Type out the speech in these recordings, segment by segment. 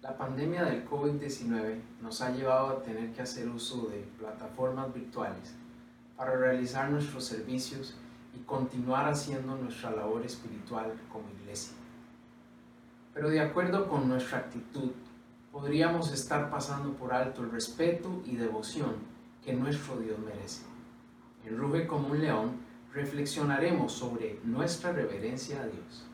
La pandemia del COVID-19 nos ha llevado a tener que hacer uso de plataformas virtuales para realizar nuestros servicios y continuar haciendo nuestra labor espiritual como iglesia. Pero de acuerdo con nuestra actitud, podríamos estar pasando por alto el respeto y devoción que nuestro Dios merece. En Ruge como un león reflexionaremos sobre nuestra reverencia a Dios.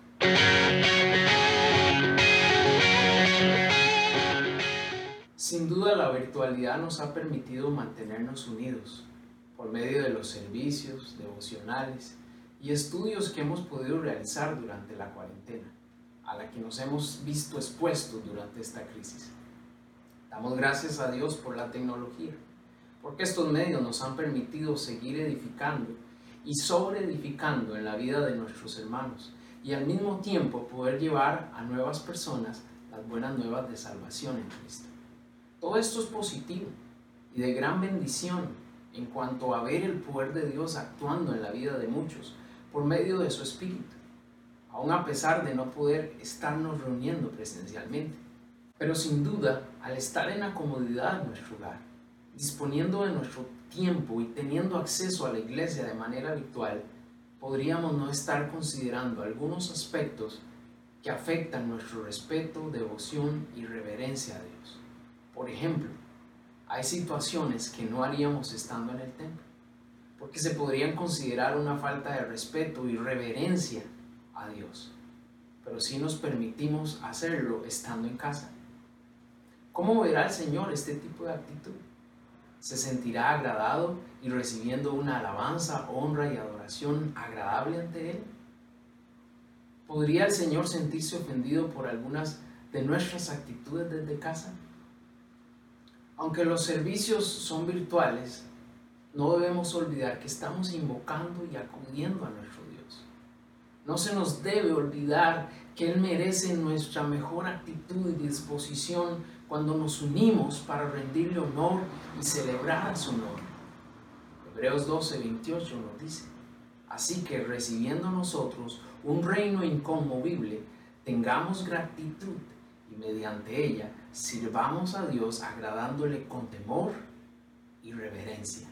Sin duda la virtualidad nos ha permitido mantenernos unidos por medio de los servicios devocionales y estudios que hemos podido realizar durante la cuarentena, a la que nos hemos visto expuestos durante esta crisis. Damos gracias a Dios por la tecnología, porque estos medios nos han permitido seguir edificando y sobreedificando en la vida de nuestros hermanos y al mismo tiempo poder llevar a nuevas personas las buenas nuevas de salvación en Cristo. Todo esto es positivo y de gran bendición en cuanto a ver el poder de Dios actuando en la vida de muchos por medio de su Espíritu, aun a pesar de no poder estarnos reuniendo presencialmente. Pero sin duda, al estar en la comodidad de nuestro hogar, disponiendo de nuestro tiempo y teniendo acceso a la iglesia de manera virtual, podríamos no estar considerando algunos aspectos que afectan nuestro respeto, devoción y reverencia a Dios. Por ejemplo, hay situaciones que no haríamos estando en el templo, porque se podrían considerar una falta de respeto y reverencia a Dios, pero sí nos permitimos hacerlo estando en casa. ¿Cómo verá el Señor este tipo de actitud? ¿Se sentirá agradado y recibiendo una alabanza, honra y adoración agradable ante Él? ¿Podría el Señor sentirse ofendido por algunas de nuestras actitudes desde casa? Aunque los servicios son virtuales, no debemos olvidar que estamos invocando y acudiendo a nuestro Dios. No se nos debe olvidar que Él merece nuestra mejor actitud y disposición cuando nos unimos para rendirle honor y celebrar su nombre. Hebreos 12:28 nos dice: así que recibiendo nosotros un reino inconmovible, tengamos gratitud y mediante ella sirvamos a Dios agradándole con temor y reverencia.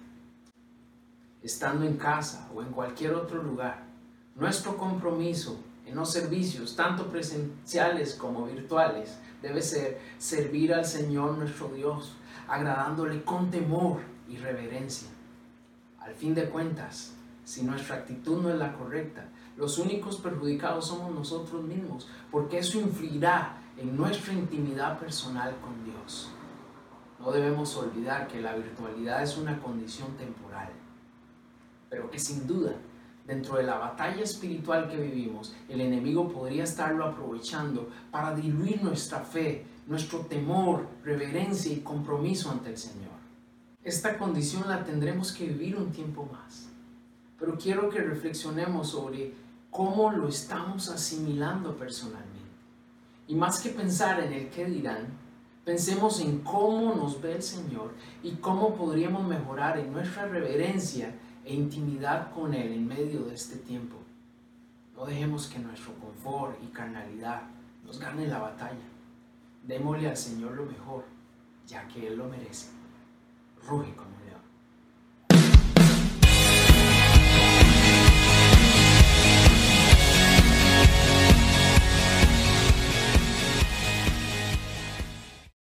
Estando en casa o en cualquier otro lugar, nuestro compromiso en los servicios, tanto presenciales como virtuales, debe ser servir al Señor nuestro Dios, agradándole con temor y reverencia. Al fin de cuentas, si nuestra actitud no es la correcta, los únicos perjudicados somos nosotros mismos, porque eso influirá en nuestra intimidad personal con Dios. No debemos olvidar que la virtualidad es una condición temporal, pero que sin duda, dentro de la batalla espiritual que vivimos, el enemigo podría estarlo aprovechando para diluir nuestra fe, nuestro temor, reverencia y compromiso ante el Señor. Esta condición la tendremos que vivir un tiempo más, pero quiero que reflexionemos sobre cómo lo estamos asimilando personalmente. Y más que pensar en el qué dirán, pensemos en cómo nos ve el Señor y cómo podríamos mejorar en nuestra reverencia e intimidad con Él en medio de este tiempo. No dejemos que nuestro confort y carnalidad nos gane la batalla. Démosle al Señor lo mejor, ya que Él lo merece. Ruge como